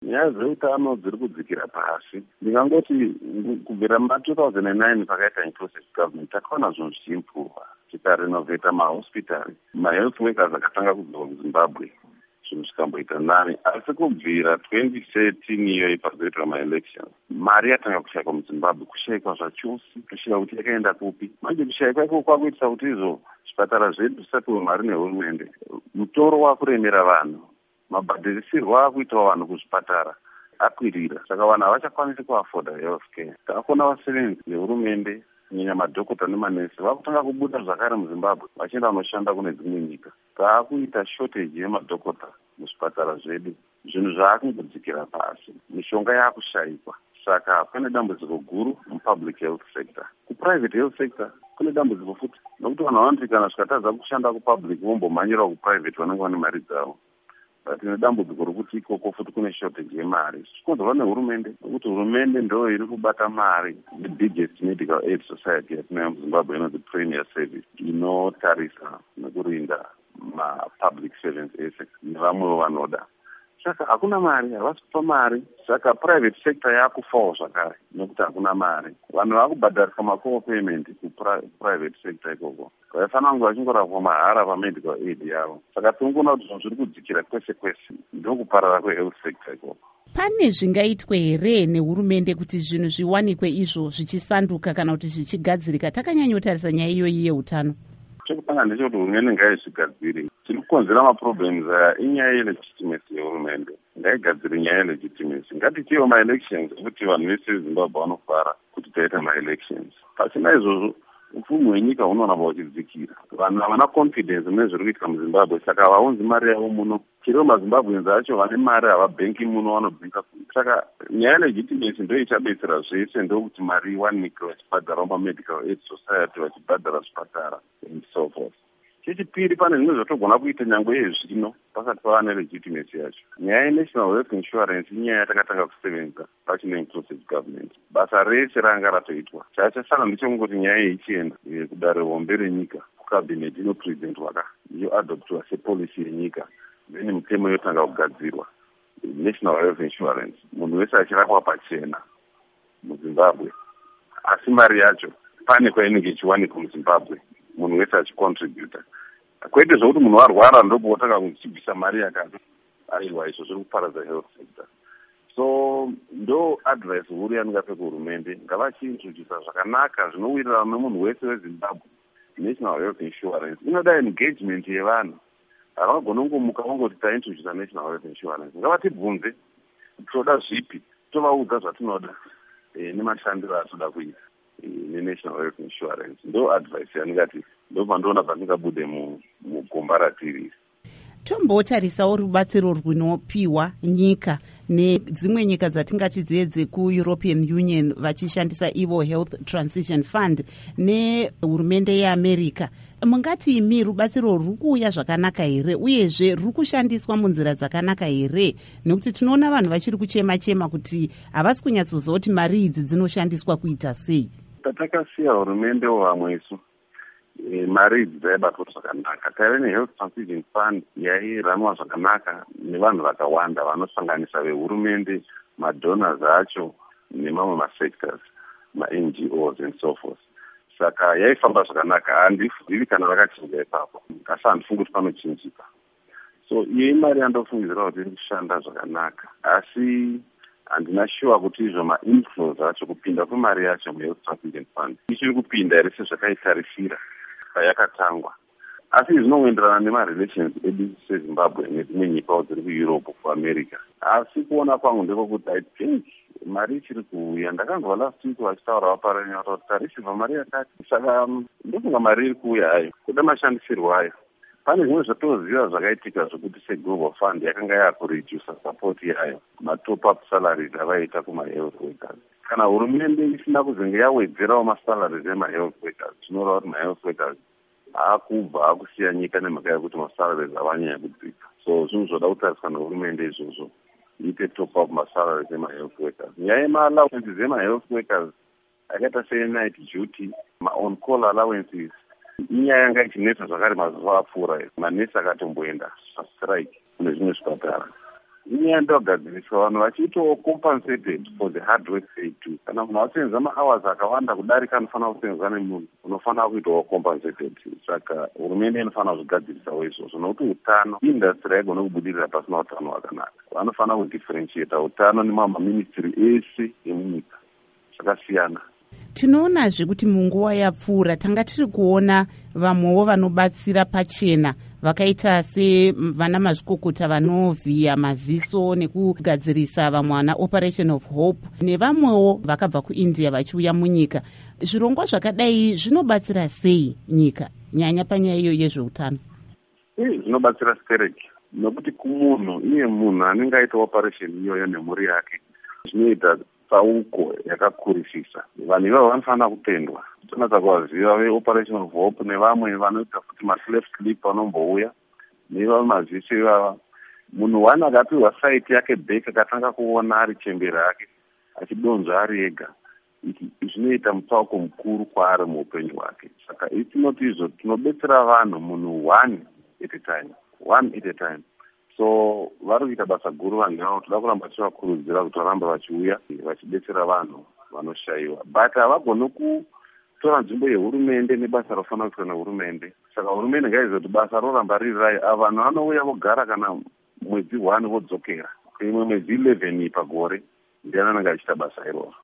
nyaya dzeutano dziri kudzikira pasi. Ndingangoti kubvira ma2009 pakaita inclusive government takaona zvinhu zvichiimpurwa, tikarenovheta mahospitari, mahealth workers akatanga kubva kuZimbabwe, zvinhu zvikamboita nani. Asi kubvira 2013 iyoyi pazoitwa maelection, mari yatanga kushayikwa muZimbabwe, kushayikwa zvachose, kusvika kuti yakaenda kupi. Manje kushayikwa ikoko kwakuitisa kuti izvo zvipatara zvedu zvisapiwe mari nehurumende, mutoro wakuremera vanhu, mabhadhirisirwo akuitawo vanhu kuzvipatara akwirira, saka vanhu havachakwanisi kuafoda health care. Takaona vasevenzi vehurumende kunyanya madhokota nemanesi vakutanga kubuda zvakare muZimbabwe vachienda kunoshanda kune dzimwe nyika. Taakuita shortage yemadhokota muzvipatara zvedu, zvinhu zvaakungodzikira pasi, mishonga yaakushayikwa. Saka pane dambudziko guru mupublic health sector. Kuprivate health sector kune dambudziko futi, nokuti vanhu vanoti kana zvikatadza kushanda kupublic vombomhanyira kuprivate vanenge vane mari dzavo. Tine dambudziko rokuti ikoko futi kune shortage yemari, zvichikonzerwa nehurumende, nokuti hurumende ndo iri kubata mari. The biggest medical aid society yatinayo muZimbabwe inonzi Premier Service, inotarisa nekurinda mapublic servants ese nevamwewo vanoda. Saka hakuna mari, havasi kupa mari, saka private sector yakufawo zvakare nekuti hakuna mari. Vanhu vakubhadharisa maco payment kuprivate sector ikoko, vaifanira kunge vachingorapwa mahara pamedical aid yavo. Saka tirikuona kuti zvinhu zviri kudzikira kwese kwese, ndokuparara kwehealth sector ikoko. Pane zvingaitwe here nehurumende kuti zvinhu zviwanikwe izvo zvichisanduka kana kuti zvichigadzirika? Takanyanyotarisa nyaya iyoyi yeutano. Chekutanga ndechekuti hurumende ngaizvigadzire. Chiri kukonzera maproblems aya inyaya yelegitimacy yehurumende. Ngaigadzire nyaya yelegitimacy. Ngatichiwo maelections ekuti vanhu vese veZimbabwe vanofara kuti taita maelections. Pasina izvozvo upfumi hwenyika hunoramba huchidzikira. Vanhu havana confidence nezviri kuitika muZimbabwe, saka havaunzi mari yavo muno. Chiriwo maZimbabweans acho vane mari havabhenki muno, vanobhenka kure. Saka nyaya yelegitimacy ndo ichabetsera zvese, ndokuti mari iwanike, vachibhadharawo mamedical aid society, vachibhadhara zvipatara and so forth. Chechipiri, pane zvimwe zvatogona kuita nyangwe yezvino pasati pava nelegitimacy yacho. Nyaya yenational health insurance inyaya yatakatanga kusevenza pachine inclusive government. Basa rese ranga ratoitwa. Chachasara ndechekungoti nyaya ichienda kudare hombe renyika kucabinet inoprezentwa yoadoptwa sepolicy yenyika, then mitemo yotanga kugadzirwa national health insurance. Munhu wese achirapwa pachena muZimbabwe, asi mari yacho pane kwainenge ichiwanikwa muZimbabwe, munhu wese achicontributa. Kwete zvokuti munhu arwara ndopotanga kuchibvisa mari yakati. Aiwa, izvo zviri kuparadza health sector. So ndo advice huru yandingape kuhurumende, ngavachiintrodusa zvakanaka zvinowirirana nemunhu wese weZimbabwe. National health insurance inoda engagement yevanhu. Havagona kungomuka vangoti taintrodusa national health insurance. Ngavatibvunze toda zvipi, tovaudza zvatinoda nemashandiro atoda kuita nenational health insurance. Ndo advice yandingati ndo pandoona patingabude mugomba ratiri. Tombotarisawo rubatsiro rwunopiwa nyika nedzimwe nyika dzatingati dzekuEuropean Union vachishandisa ivo Health Transition Fund nehurumende yeAmerica. Mungati imi rubatsiro rwuri kuuya zvakanaka here, uyezve rwuri kushandiswa munzira dzakanaka here? Nekuti tinoona vanhu vachiri kuchema-chema kuti havasi kunyatsozoti mari idzi dzinoshandiswa kuita sei. Patakasiya hurumende wavamwe isu, mari idzi dzaibatwa zvakanaka. Taive neHealth Transition Fund yairanwa zvakanaka nevanhu vakawanda vanosanganisa vehurumende, madonors acho nemamwe masectors, ma-NGOs and so forth. Saka yaifamba zvakanaka. Handizivi kana vakachinja ipapo, asi handifungi kuti panochinjika. So iyo imari yandofungidzira kuti iri kushanda zvakanaka, asi handina sure kuti izvo ma-inflows acho kupinda kwemari yacho muHealth Transition Fund ichiri kupinda here sezvakaitarisira payakatangwa. Asi zvinoenderana nemarelations edu seZimbabwe nedzimwe nyikawo dziri kuEurope, kuAmerica. Asi kuona kwangu ndekokuti I think mari ichiri kuuya. Ndakanzwa last week vachitaura vaparanya kuti tarisirwa mari yakati. Saka ndofunga mari iri kuuya hayo, kuda mashandisirwo ayo. Pane zvimwe zvatoziva zvakaitika zvokuti seGlobal Fund yakanga yakuredusa support yayo, matop-up salaries avaita kumahealth workers. Kana hurumende isina kuzenge yawedzerawo masalaries emahealth workers, tinoreva kuti mahealth workers akubva akusiya nyika nemhaka yekuti masalaries avanyanya kudzika. So zvinhu zvoda kutariswa nehurumende izvozvo, iite top-up masalaries emahealth workers. Nyaya yema-allowances emahealth workers akaita se-night duty, ma-on-call allowances, inyaya yanga ichinetsa zvakare mazuva apfuura. Manesi akatomboenda strike kune zvimwe zvipatara. inyaya ndogadziriswa vanhu vachiitawo compensated for the hard work they do. Kana munhu asenza ma-hours akawanda kudarika anofanira kusenza nemunhu unofanira kuitawo compensated. Saka hurumende inofanira kuzvigadzirisawo izvozvo nokuti utano industry haigona kubudirira pasina utano hwakanaka. Vanofanira kudifferentiata utano nemaministry ese emunyika zvakasiyana. Tinoonazve kuti munguva yapfuura tanga tiri kuona vamwewo vanobatsira pachena vakaita sevana mazvikokota vanovhiya maziso nekugadzirisa vamwe vana Operation of Hope nevamwewo vakabva kuIndia vachiuya munyika. Zvirongwa zvakadai zvinobatsira sei nyika nyanya panyaya iyo yezveutano? Zvinobatsira stereki nokuti kumunhu iye munhu anenge aita operation iyoyo nemhuri yake zvinoita tsauko yakakurisisa. Vanhu ivavo vanofanira kutendwa. Tonatsa kuvaziva veOperation of Hope nevamwe vanoita futi maslave slip vanombouya nevamwe maziso ivava. Munhu wani akapiwa site yake back akatanga kuona ari chembera yake achidonzva ari ega. Zvinoita mutsauko mukuru kwaari muupenyu hwake. Saka itinoti izvo tinobetsera vanhu munhu one at a time. So vari kuita basa guru vanhu avo. Toda kuramba tichivakurudzira kuti varambe vachiuya vachidetsera vanhu vanoshayiwa. But havagoni kutora nzvimbo yehurumende nebasa rofanira kuitwa nehurumende. Saka hurumende ngaizoti basa roramba riri rayo. Ava vanhu vanouya vogara kana mwedzi 1 vodzokera. Imwe mwedzi 11 pagore ndiye anenge achiita basa iroro.